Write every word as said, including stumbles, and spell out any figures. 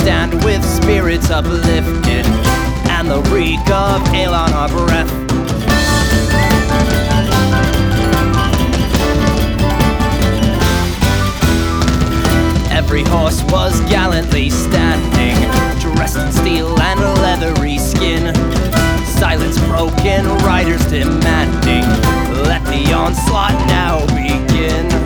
stand with spirits uplifted, and the reek of ale on our breath. Every horse was gallantly standing, dressed in steel and leathery skin. Silence broken, riders demanding, let the onslaught now begin.